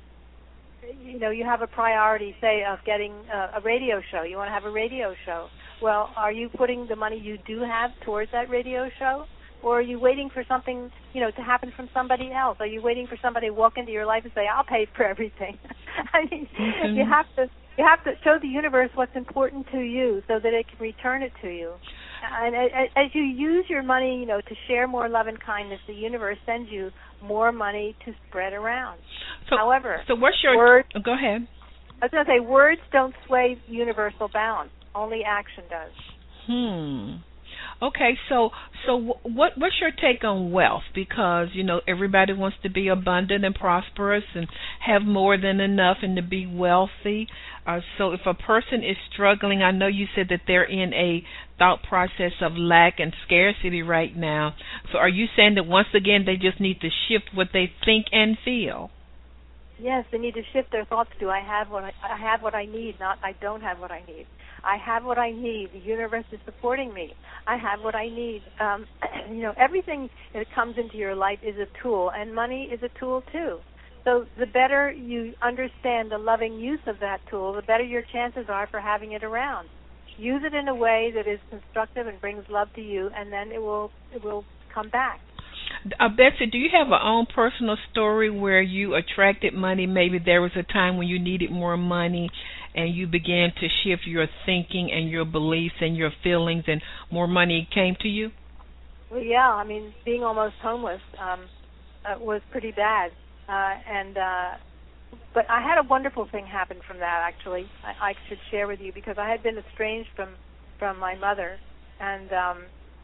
you know, you have a priority, say, of getting a, a radio show. You want to have a radio show. Well, are you putting the money you do have towards that radio show? Or are you waiting for something, you know, to happen from somebody else? Are you waiting for somebody to walk into your life and say, I'll pay for everything? I mean, mm-hmm. you have to you have to show the universe what's important to you so that it can return it to you. And as you use your money, you know, to share more love and kindness, the universe sends you more money to spread around.
So,
However,
so what's your
words,
oh, go ahead.
I was going to say, words don't sway universal balance. Only action does.
Hmm. Okay, so so what what's your take on wealth? Because, you know, everybody wants to be abundant and prosperous and have more than enough and to be wealthy. Uh, so if a person is struggling, I know you said that they're in a thought process of lack and scarcity right now. So are you saying that once again they just need to shift what they think and feel?
Yes, they need to shift their thoughts to I have what I, I have what I need, not I don't have what I need. I have what I need. The universe is supporting me. I have what I need. Um, you know, everything that comes into your life is a tool, and money is a tool too. So the better you understand the loving use of that tool, the better your chances are for having it around. use it in a way that is constructive and brings love to you, and then it will it will come back.
Uh, Betsy, do you have a own personal story where you attracted money? Maybe there was a time when you needed more money and you began to shift your thinking and your beliefs and your feelings and more money came to you?
Well, yeah. I mean, being almost homeless um, uh, was pretty bad. Uh, and uh, But I had a wonderful thing happen from that, actually, I, I should share with you, because I had been estranged from, from my mother, and um,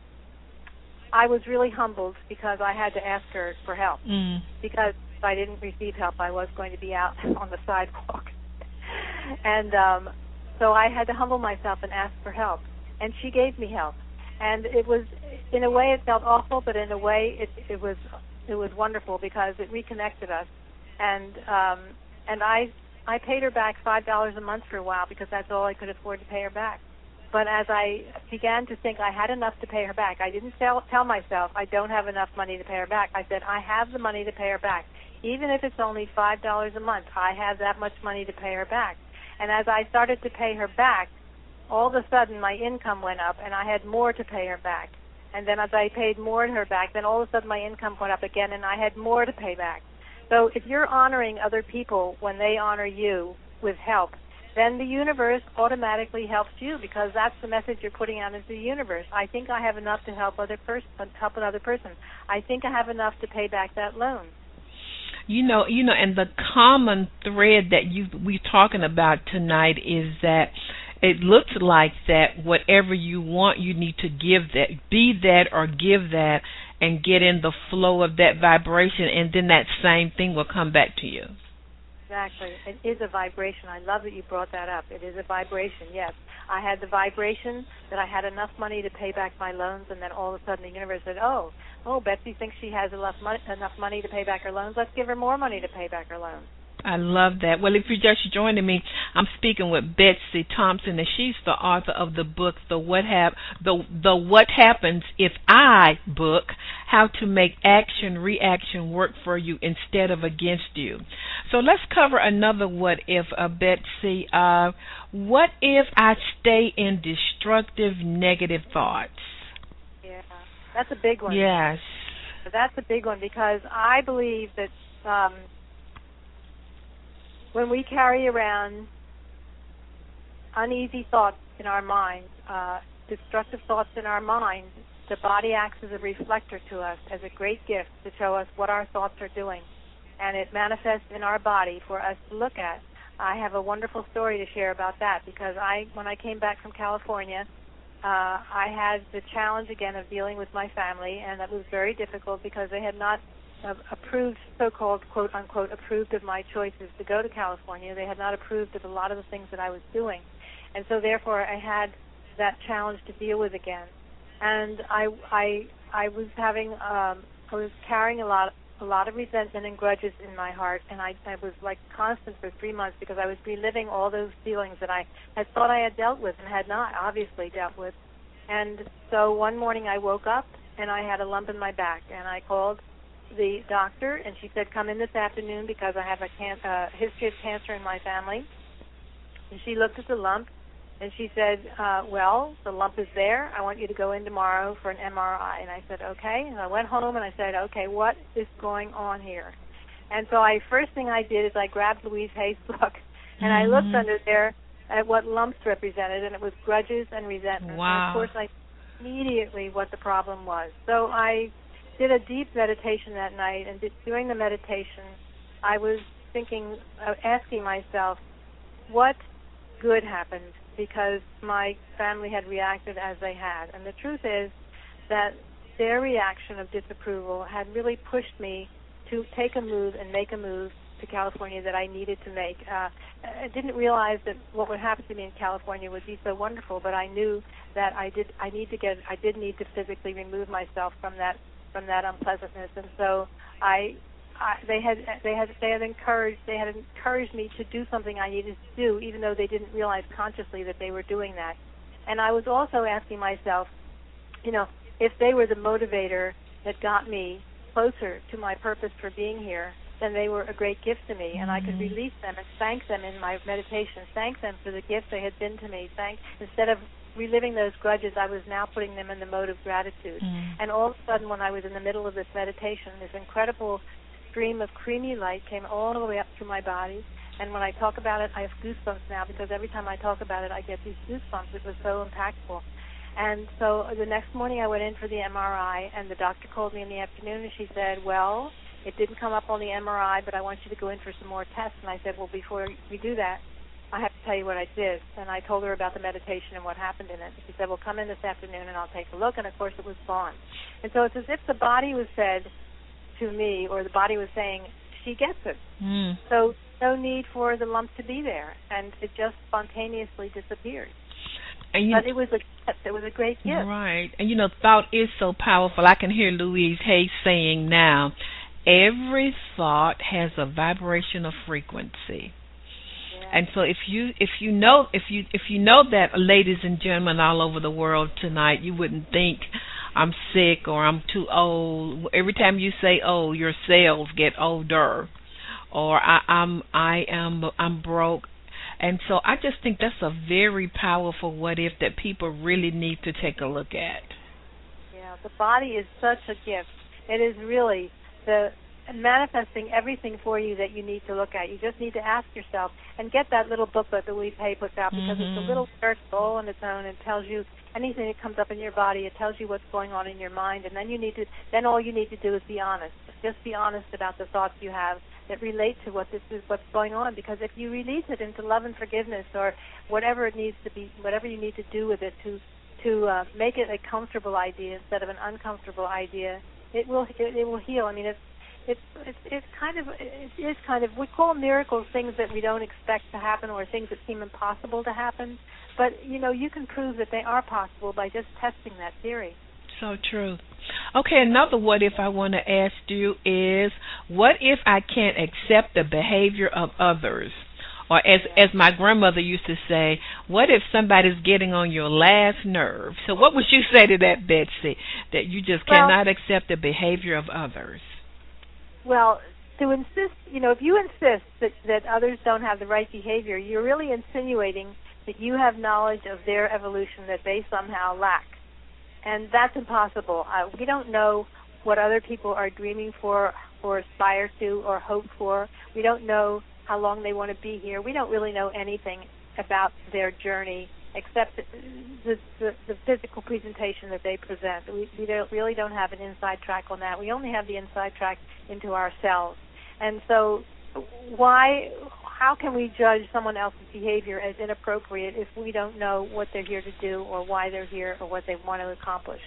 I was really humbled because I had to ask her for help. Mm. Because if I didn't receive help, I was going to be out on the sidewalk. and um, so I had to humble myself and ask for help. And she gave me help. And it was, in a way, it felt awful, but in a way, it, it was it was wonderful because it reconnected us. And um, and I I paid her back five dollars a month for a while because that's all I could afford to pay her back. But as I began to think I had enough to pay her back, I didn't tell, tell myself I don't have enough money to pay her back. I said I have the money to pay her back. Even if it's only five dollars a month, I have that much money to pay her back. And as I started to pay her back, all of a sudden my income went up and I had more to pay her back. And then as I paid more to her back, then all of a sudden my income went up again and I had more to pay back. So if you're honoring other people when they honor you with help, then the universe automatically helps you because that's the message you're putting out into the universe. I think I have enough to help other person, help another person. I think I have enough to pay back that loan.
You know, you know, and the common thread that you we're talking about tonight is that it looks like that whatever you want, you need to give that, be that or give that, and get in the flow of that vibration, and then that same thing will come back to you.
Exactly. It is a vibration. I love that you brought that up. It is a vibration, yes. I had the vibration that I had enough money to pay back my loans, and then all of a sudden the universe said, oh, oh, Betsy thinks she has enough money, enough money to pay back her loans. Let's give her more money to pay back her loans.
I love that. Well, if you're just joining me, I'm speaking with Betsy Thompson, and she's the author of the book, The What Hap- the the What Happens If I book, How to Make Action Reaction Work for You Instead of Against You. So let's cover another what if, uh, Betsy. Uh, what if I stay in destructive, negative thoughts?
Yeah, that's a big one.
Yes.
That's a big one because I believe that um, when we carry around uneasy thoughts in our mind, uh, destructive thoughts in our mind, the body acts as a reflector to us, as a great gift to show us what our thoughts are doing. And it manifests in our body for us to look at. I have a wonderful story to share about that because I, when I came back from California, uh, I had the challenge again of dealing with my family, and that was very difficult because they had not uh, approved, so-called, quote-unquote, approved of my choices to go to California. They had not approved of a lot of the things that I was doing. And so, therefore, I had that challenge to deal with again. And I, I, I was having, um, I was carrying a lot, a lot of resentment and grudges in my heart, and I, I was like constant for three months because I was reliving all those feelings that I had thought I had dealt with and had not obviously dealt with. And so one morning I woke up and I had a lump in my back, and I called the doctor, and she said, come in this afternoon because I have a can- uh, history of cancer in my family. And she looked at the lump, and she said, uh, well, the lump is there. I want you to go in tomorrow for an M R I. And I said, okay. And I went home and I said, okay, what is going on here? And so I first thing I did is I grabbed Louise Hay's book, and mm-hmm. I looked under there at what lumps represented, and it was grudges and resentment.
Wow.
And, of course, I immediately what the problem was. So I did a deep meditation that night, and during the meditation, I was thinking, uh, asking myself, what good happened because my family had reacted as they had. And the truth is that their reaction of disapproval had really pushed me to take a move and make a move to California that I needed to make. Uh, I didn't realize that what would happen to me in California would be so wonderful, but I knew that I did. I need to get. I did need to physically remove myself from that from that unpleasantness, and so I. I, they had they had they had encouraged they had encouraged me to do something I needed to do, even though they didn't realize consciously that they were doing that. And I was also asking myself, you know, if they were the motivator that got me closer to my purpose for being here, then they were a great gift to me, and I could release them and thank them in my meditation, thank them for the gift they had been to me, thank instead of reliving those grudges, I was now putting them in the mode of gratitude. Mm. And all of a sudden, when I was in the middle of this meditation, this incredible stream of creamy light came all the way up through my body. And when I talk about it, I have goosebumps now, because every time I talk about it, I get these goosebumps. It was so impactful. And so the next morning I went in for the M R I, and the doctor called me in the afternoon, and she said, well, it didn't come up on the M R I, but I want you to go in for some more tests. And I said, well, before we do that, I have to tell you what I did. And I told her about the meditation and what happened in it. She said, well, come in this afternoon and I'll take a look. And, of course, it was gone. And so it's as if the body was said to me, or the body was saying, she gets it. Mm. So no need for the lump to be there. And it just spontaneously disappeared. And you, but it was a it was a great gift.
Right. And, you know, thought is so powerful. I can hear Louise Hay saying now, every thought has a vibrational frequency. And so if you if you know if you if you know that, ladies and gentlemen all over the world tonight, you wouldn't think I'm sick or I'm too old. Every time you say "oh," your cells get older, or I, I'm I am I'm broke. And so I just think that's a very powerful what if that people really need to take a look at.
Yeah, the body is such a gift. It is really the manifesting everything for you that you need to look at. You just need to ask yourself and get that little booklet that Louise Hay puts out, because mm-hmm. it's a little search all on its own and tells you anything that comes up in your body. It tells you what's going on in your mind, and then you need to then all you need to do is be honest. Just be honest about the thoughts you have that relate to what this is, what's going on. Because if you release it into love and forgiveness, or whatever it needs to be, whatever you need to do with it to to uh, make it a comfortable idea instead of an uncomfortable idea, it will it, it will heal. I mean, it's It's, it's it's kind of it is kind of we call miracles things that we don't expect to happen, or things that seem impossible to happen. But you know, you can prove that they are possible by just testing that theory.
So true. Okay, another what if I want to ask you is, what if I can't accept the behavior of others? Or as yeah. as my grandmother used to say, what if somebody's getting on your last nerve? So what would you say to that, Betsy? That you just
well,
cannot accept the behavior of others?
Well, to insist, you know, if you insist that, that others don't have the right behavior, you're really insinuating that you have knowledge of their evolution that they somehow lack. And that's impossible. Uh, we don't know what other people are dreaming for or aspire to or hope for. We don't know how long they want to be here. We don't really know anything about their journey except the, the, the physical presentation that they present. We, we don't, really don't have an inside track on that. We only have the inside track into ourselves. And so why, how can we judge someone else's behavior as inappropriate if we don't know what they're here to do or why they're here or what they want to accomplish?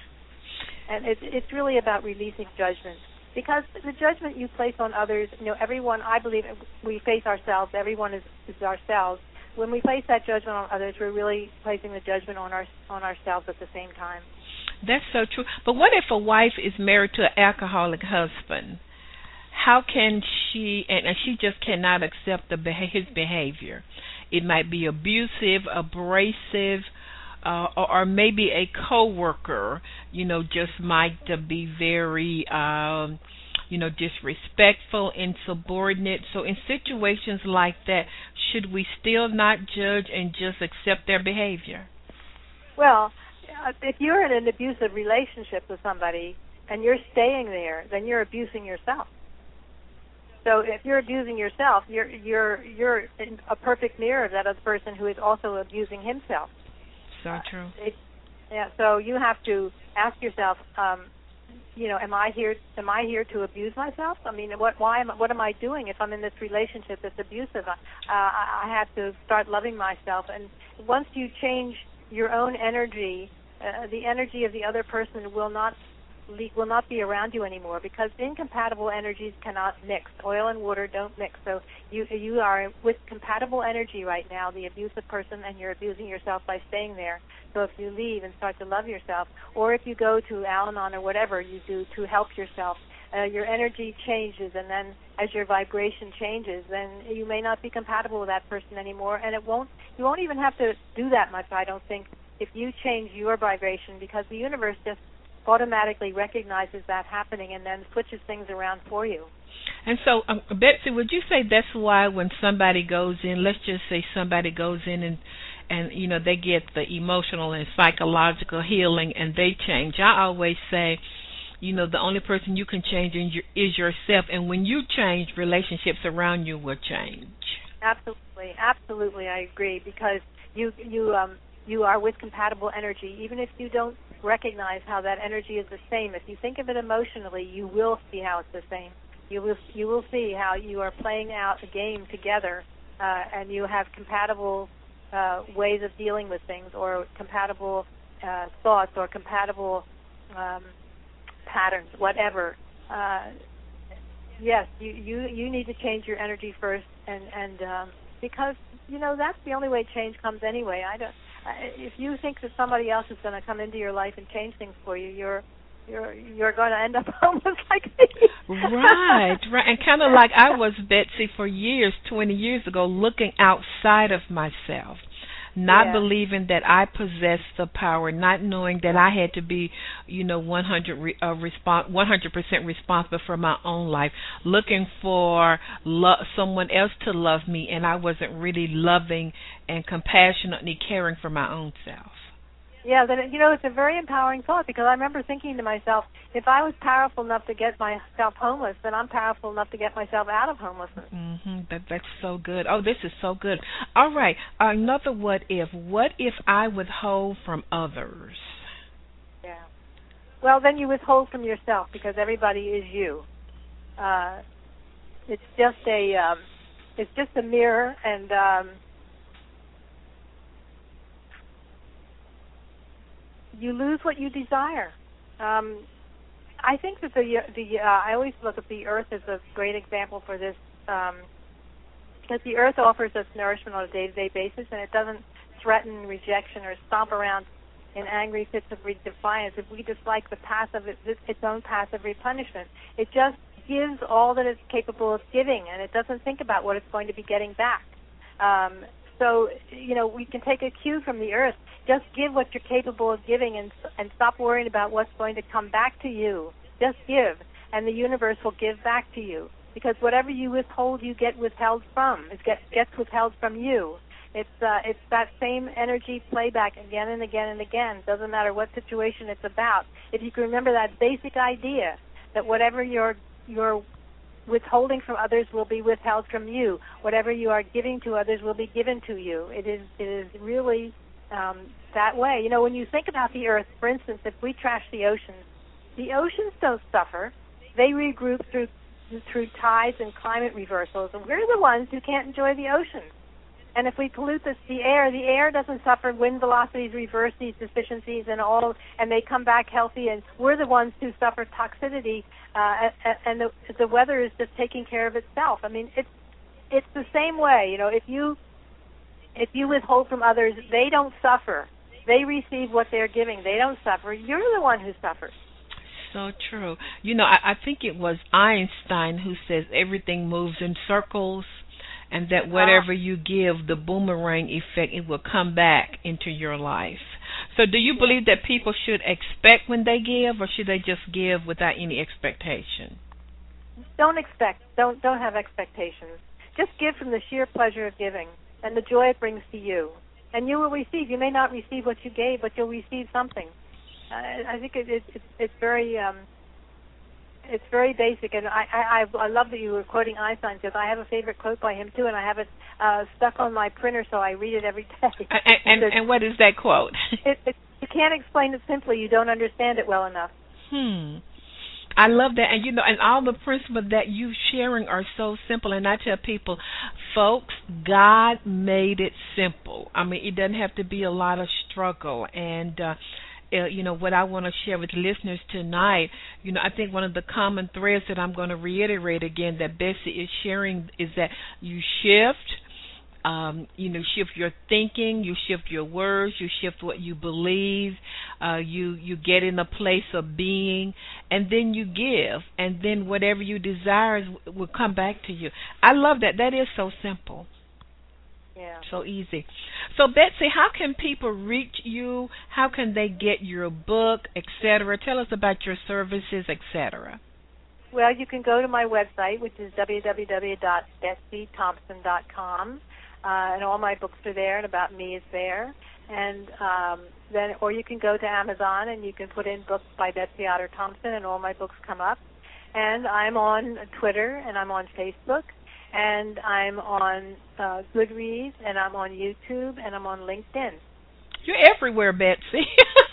And it's, it's really about releasing judgment. Because the judgment you place on others, you know, everyone, I believe we face ourselves, everyone is, is ourselves. When we place that judgment on others, we're really placing the judgment on our on ourselves at the same time.
That's so true. But what if a wife is married to an alcoholic husband? How can she, and, and she just cannot accept the, his behavior? It might be abusive, abrasive, uh, or, or maybe a coworker, you know, just might be very... Um, you know, disrespectful, insubordinate. So in situations like that, should we still not judge and just accept their behavior?
Well, if you're in an abusive relationship with somebody and you're staying there, then you're abusing yourself. So if you're abusing yourself, you're you're you're a perfect mirror of that other person who is also abusing himself.
So true.
Uh, it, yeah. So you have to ask yourself, um, you know, am I here? Am I here to abuse myself? I mean, what? Why am? What am I doing if I'm in this relationship that's abusive? Uh, I, I have to start loving myself. And once you change your own energy, uh, the energy of the other person will not will not be around you anymore, because incompatible energies cannot mix. Oil and water don't mix. So you you are with compatible energy right now, the abusive person, and you're abusing yourself by staying there. So if you leave and start to love yourself, or if you go to Al-Anon or whatever you do to help yourself, uh, your energy changes, and then as your vibration changes, then you may not be compatible with that person anymore, and it won't. You won't even have to do that much, I don't think, if you change your vibration, because the universe just automatically recognizes that happening and then switches things around for you.
And so, um, Betsy, would you say that's why when somebody goes in, let's just say somebody goes in and and you know they get the emotional and psychological healing, and they change. I always say, you know, the only person you can change is yourself, and when you change, relationships around you will change.
Absolutely, absolutely, I agree, because you you um you are with compatible energy, even if you don't recognize how that energy is the same. If you think of it emotionally, you will see how it's the same. You will you will see how you are playing out a game together, uh, and you have compatible uh, ways of dealing with things, or compatible uh, thoughts, or compatible um, patterns, whatever. Uh, yes, you, you you need to change your energy first, and and um, because you know that's the only way change comes anyway. I don't. If you think that somebody else is going to come into your life and change things for you, you're you're you're going to end up almost like me.
Right, right, and kind of like I was, Betsy, for years, twenty years ago, looking outside of myself, not
yeah.
believing that I possessed the power, not knowing that I had to be, you know, one hundred re, uh, respons- one hundred percent responsible for my own life, looking for lo- someone else to love me, and I wasn't really loving and compassionately caring for my own self.
Yeah, then, you know, it's a very empowering thought, because I remember thinking to myself, if I was powerful enough to get myself homeless, then I'm powerful enough to get myself out of homelessness.
Mm-hmm. That, that's so good. Oh, this is so good. All right, another what if. What if I withhold from others?
Yeah. Well, then you withhold from yourself, because everybody is you. Uh, it's just a, um, it's just a mirror, and um, you lose what you desire. Um, I think that the the uh, I always look at the earth as a great example for this, um, because the earth offers us nourishment on a day-to-day basis, and it doesn't threaten rejection or stomp around in angry fits of defiance if we dislike the passive its own passive replenishment. It just gives all that it's capable of giving, and it doesn't think about what it's going to be getting back. Um, so you know we can take a cue from the earth. Just give what you're capable of giving, and and stop worrying about what's going to come back to you. Just give, and the universe will give back to you. Because whatever you withhold, you get withheld from. It gets, gets withheld from you. It's uh, it's that same energy playback again and again and again. Doesn't matter what situation it's about. If you can remember that basic idea that whatever you're you're withholding from others will be withheld from you. Whatever you are giving to others will be given to you. It is it is really um, that way. You know, when you think about the earth, for instance, if we trash the oceans, the oceans don't suffer. They regroup through through tides and climate reversals, and we're the ones who can't enjoy the oceans. And if we pollute this, the air, the air doesn't suffer. Wind velocities reverse these deficiencies and all, and they come back healthy. And we're the ones who suffer toxicity, uh, and the, the weather is just taking care of itself. I mean, it's it's the same way. You know, if you if you withhold from others, they don't suffer. They receive what they're giving. They don't suffer. You're the one who suffers.
So true. You know, I, I think it was Einstein who says everything moves in circles, and that whatever you give, the boomerang effect, it will come back into your life. So do you believe that people should expect when they give, or should they just give without any expectation?
Don't expect. Don't don't have expectations. Just give from the sheer pleasure of giving and the joy it brings to you. And you will receive. You may not receive what you gave, but you'll receive something. I, I think it, it, it, it's very... Um, It's very basic, and I, I I love that you were quoting Einstein, because I have a favorite quote by him too, and I have it uh, stuck on my printer, so I read it every day.
And, and, and what is that quote?
it, it, you can't explain it simply. You don't understand it well enough.
Hmm. I love that, and you know, and all the principles that you sharing are so simple. And I tell people, folks, God made it simple. I mean, it doesn't have to be a lot of struggle, and. Uh, Uh, you know, what I want to share with listeners tonight, you know, I think one of the common threads that I'm going to reiterate again that Betsy is sharing is that you shift, um, you know, shift your thinking, you shift your words, you shift what you believe, uh, you, you get in a place of being, and then you give, and then whatever you desire will come back to you. I love that. That is so simple.
Yeah.
So easy. So, Betsy, how can people reach you? How can they get your book, et cetera? Tell us about your services, et cetera.
Well, you can go to my website, which is w w w dot betsy thompson dot com. uh, and all my books are there, and About Me is there. And um, then, or you can go to Amazon and you can put in books by Betsy Otter Thompson, and all my books come up. And I'm on Twitter, and I'm on Facebook, and I'm on uh, Goodreads, and I'm on YouTube, and I'm on LinkedIn.
You're everywhere, Betsy.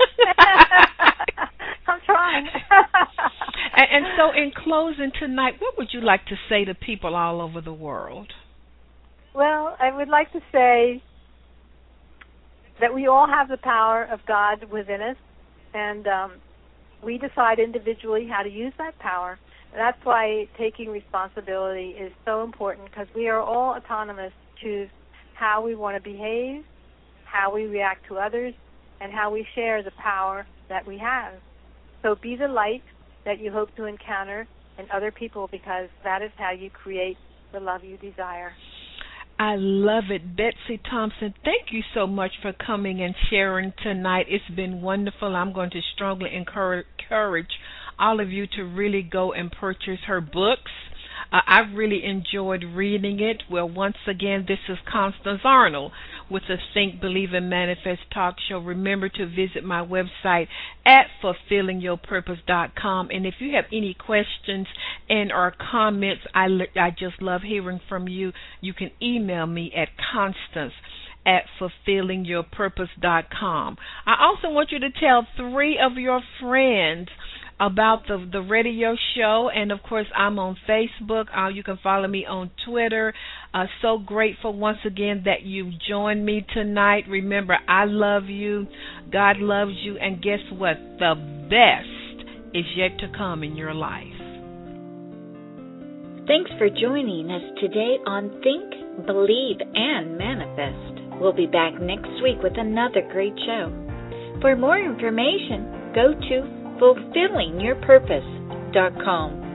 I'm trying.
and, and so in closing tonight, what would you like to say to people all over the world?
Well, I would like to say that we all have the power of God within us, and um, we decide individually how to use that power. And that's why taking responsibility is so important, because we are all autonomous to choose how we want to behave, how we react to others, and how we share the power that we have. So be the light that you hope to encounter in other people, because that is how you create the love you desire.
I love it. Betsy Thompson, thank you so much for coming and sharing tonight. It's been wonderful. I'm going to strongly encourage, encourage all of you to really go and purchase her books. Uh, I've really enjoyed reading it. Well, once again, this is Constance Arnold with the Think, Believe, and Manifest Talk Show. Remember to visit my website at fulfilling your purpose dot com. And if you have any questions and or comments, I, I just love hearing from you. You can email me at Constance at fulfilling your purpose dot com. I also want you to tell three of your friends about the the radio show, and of course I'm on Facebook. Uh, you can follow me on Twitter. Uh, so grateful once again that you joined me tonight. Remember, I love you, God loves you, and guess what? The best is yet to come in your life.
Thanks for joining us today on Think, Believe, and Manifest. We'll be back next week with another great show. For more information, go to fulfilling your purpose dot com.